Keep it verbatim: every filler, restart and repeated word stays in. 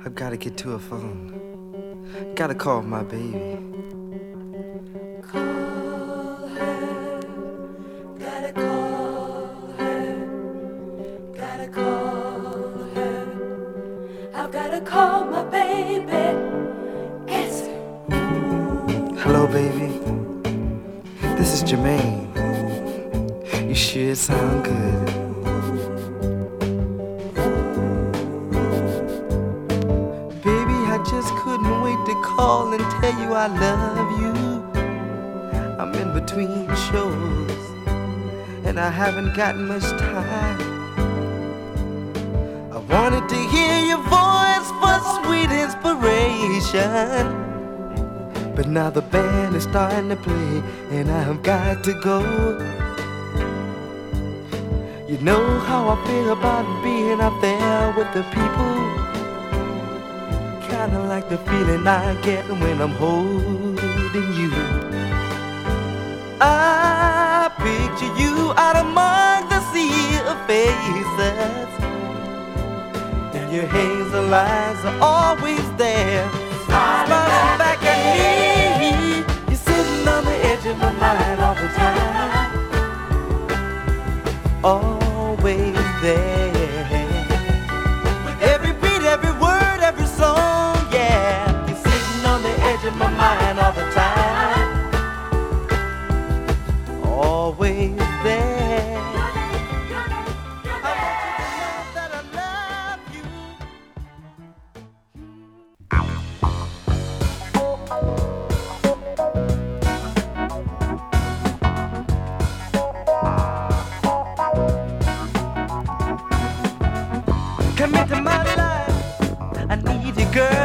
I've gotta get to a phone. Gotta call my baby. Call her, gotta call her, gotta call her. I've gotta call my baby. Answer. Hello, baby. This is Jermaine. You sure sound good. Baby, I just couldn't wait to call and tell you I love you. I'm in between shows and I haven't got much time. I wanted to hear your voice for sweet inspiration, but now the band is starting to play and I've got to go. You know how I feel about being out there with the people. Kinda like the feeling I get when I'm holding you. I picture you out among the sea of faces, and your hazel eyes are always there, smiling back at me. You're sitting on the edge of my mind all the time, always there. With every beat, every word, every song, yeah. You're sitting on the edge of my mind all the time, always there. I want you to know that I love you. Come into my life, I need you, girl.